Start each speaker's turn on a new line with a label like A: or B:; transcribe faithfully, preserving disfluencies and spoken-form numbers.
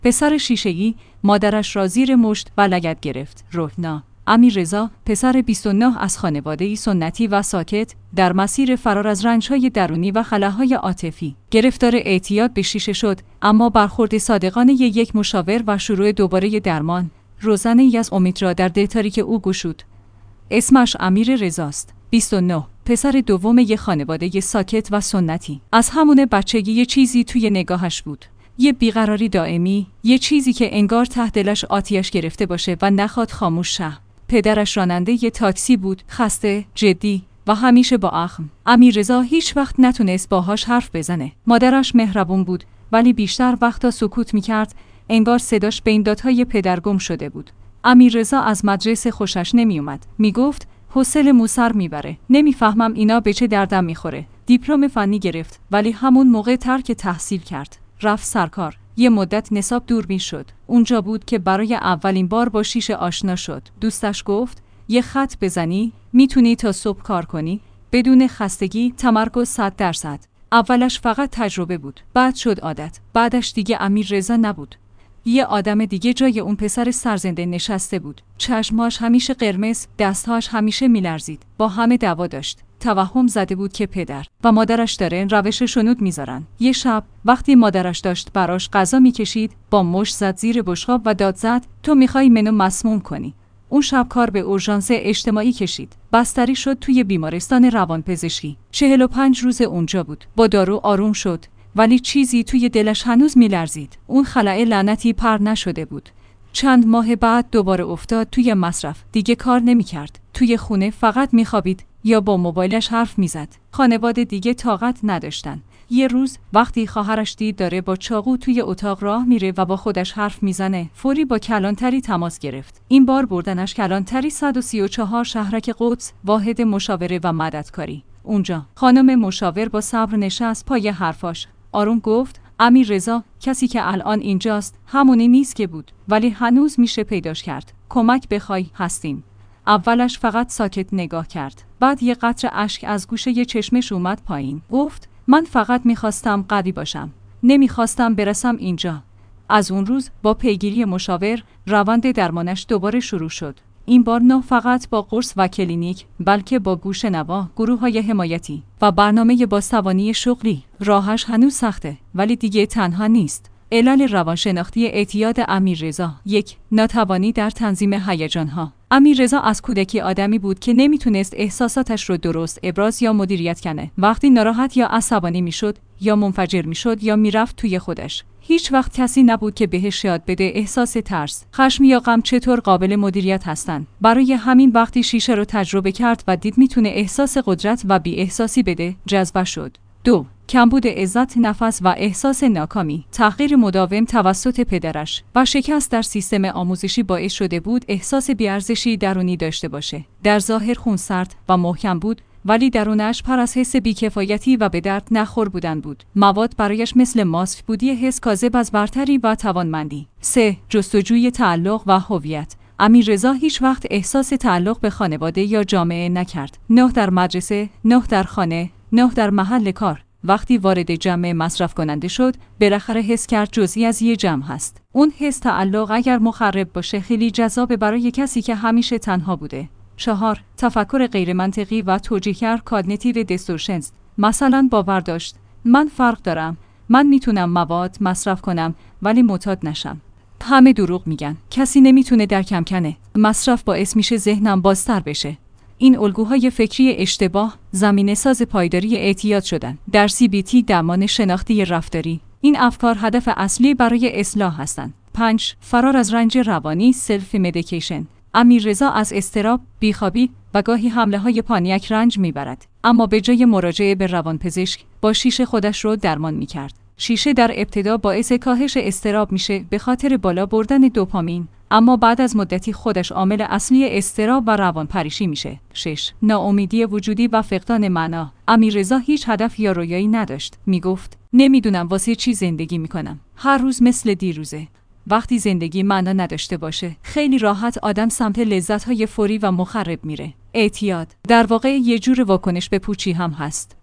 A: پسر شیشه‌ای مادرش را زیر مشت و لگد گرفت. روحنا امیررضا، پسر بیست و نه از خانواده‌ای سنتی و ساکت، در مسیر فرار از رنج‌های درونی و خلاهای عاطفی گرفتار اعتیاد به شیشه شد، اما برخورد صادقانه یک مشاور و شروع دوباره درمان، روزنه‌ای از امید را در دل تاریک او گشود. اسمش امیررضاست. بیست و نه، پسر دوم یک خانواده ساکت و سنتی. از همون بچگی یه چیزی توی نگاهش بود. یه بیقراری دائمی، یه چیزی که انگار ته دلش آتیش گرفته باشه و نخواد خاموش شه. پدرش راننده یه تاکسی بود، خسته، جدی و همیشه با اخم. امیررضا هیچ وقت نتونست باهاش حرف بزنه. مادرش مهربون بود، ولی بیشتر وقتا سکوت میکرد، انگار صداش بین دادهای پدر گم شده بود. امیررضا از مدرسه خوشش نمیومد. میگفت حوصله مو سر میبره. نمیفهمم اینا به چه دردم میخوره. دیپلم فنی گرفت، ولی همون موقع ترک تحصیل کرد. رفت سرکار. یه مدت نصاب دوربین شد. اونجا بود که برای اولین بار با شیشه آشنا شد. دوستش گفت یه خط بزنی میتونی تا صبح کار کنی بدون خستگی، تمرکز صد درصد. اولش فقط تجربه بود، بعد شد عادت. بعدش دیگه امیررضا نبود. یه آدم دیگه جای اون پسر سرزنده نشسته بود. چشماش همیشه قرمز، دستهاش همیشه میلرزید. با همه دعوا داشت. توهم زده بود که پدر و مادرش داره روش شنود میذارن. یه شب وقتی مادرش داشت براش غذا میکشید، با مشت زد زیر بشقاب و داد زد تو میخوای منو مسموم کنی. اون شب کار به اورژانس اجتماعی کشید. بستری شد توی بیمارستان روانپزشکی. چهل و پنج روز اونجا بود. با دارو آروم شد، ولی چیزی توی دلش هنوز میلرزید. اون خلأ لعنتی پر نشده بود. چند ماه بعد دوباره افتاد توی مصرف. دیگه کار نمیکرد. توی خونه فقط میخوابید یا با موبایلش حرف میزد. خانواده دیگه طاقت نداشتن. یه روز وقتی خواهرش دید داره با چاقو توی اتاق راه میره و با خودش حرف میزنه، فوری با کلانتری تماس گرفت. این بار بردنش کلانتری صد و سی و چهار شهرک قدس، واحد مشاوره و مددکاری. اونجا خانم مشاور با صبر نشست پای حرفاش. آروم گفت امیررضا، کسی که الان اینجاست همونی نیست که بود، ولی هنوز میشه پیداش کرد. کمک بخوای هستیم. اولش فقط ساکت نگاه کرد. بعد یه قطره اشک از گوشه یه چشمش اومد پایین. گفت من فقط میخواستم قوی باشم. نمیخواستم برسم اینجا. از اون روز با پیگیری مشاور روند درمانش دوباره شروع شد. این بار نه فقط با قرص و کلینیک، بلکه با گوش نوا، گروه‌های حمایتی و برنامه بازتوانی شغلی. راهش هنوز سخته، ولی دیگه تنها نیست. علل روانشناختی اعتیاد امیررضا: یک، ناتوانی در تنظیم هیجان‌ها. امیررضا از کودکی آدمی بود که نمیتونست احساساتش رو درست ابراز یا مدیریت کنه. وقتی ناراحت یا عصبانی میشد، یا منفجر میشد یا میرفت توی خودش. هیچ وقت کسی نبود که بهش یاد بده احساس ترس، خشم یا غم چطور قابل مدیریت هستن. برای همین وقتی شیشه رو تجربه کرد و دید میتونه احساس قدرت و بی احساسی بده، جذب شد. دو، کمبود عزت نفس و احساس ناکامی. تحقیر مداوم توسط پدرش و شکست در سیستم آموزشی باعث شده بود احساس بی‌ارزشی درونی داشته باشه. در ظاهر خونسرد و محکم بود، ولی درونش پر از حس بی‌کفایتی و به درد نخور بودن بود. مواد برایش مثل ماسک بود، یه حس کاذب از برتری و توانمندی. سه، جستجوی تعلق و هویت. امیررضا هیچ وقت احساس تعلق به خانواده یا جامعه نکرد. نه در مدرسه، نه در خانه، نه در محل کار. وقتی وارد جمع مصرف کننده شد، بالاخره حس کرد جزئی از یه جمع هست. اون حس تعلق اگر مخرب باشه خیلی جذاب برای کسی که همیشه تنها بوده. چهار، تفکر غیر منطقی و توجیهگر کاگنیتیو دیستورشنز. مثلا باور داشت من فرق دارم، من میتونم مواد مصرف کنم ولی معتاد نشم. همه دروغ میگن، کسی نمیتونه درکم کنه. مصرف باعث میشه ذهنم بازتر بشه. این الگوهای فکری اشتباه زمینه ساز پایداری اعتیاد شدن. در سی بی تی درمان شناختی رفتاری این افکار هدف اصلی برای اصلاح هستند. پنج، فرار از رنج روانی سلف مدیکیشن. امیررضا از اضطراب، بیخوابی و گاهی حمله‌های پانیک رنج میبرد، اما به جای مراجعه به روانپزشک با شیشه خودش رو درمان میکرد. شیشه در ابتدا باعث کاهش اضطراب میشه به خاطر بالا بردن دوپامین، اما بعد از مدتی خودش عامل اصلی اضطراب و روانپریشی میشه. شش، ناامیدی وجودی و فقدان معنا. امیررضا هیچ هدف یا رویایی نداشت. میگفت نمیدونم واسه چی زندگی میکنم. هر روز مثل دیروزه. وقتی زندگی معنا نداشته باشه، خیلی راحت آدم سمت لذت‌های فوری و مخرب میره. اعتیاد در واقع یه جور واکنش به پوچی هم هست.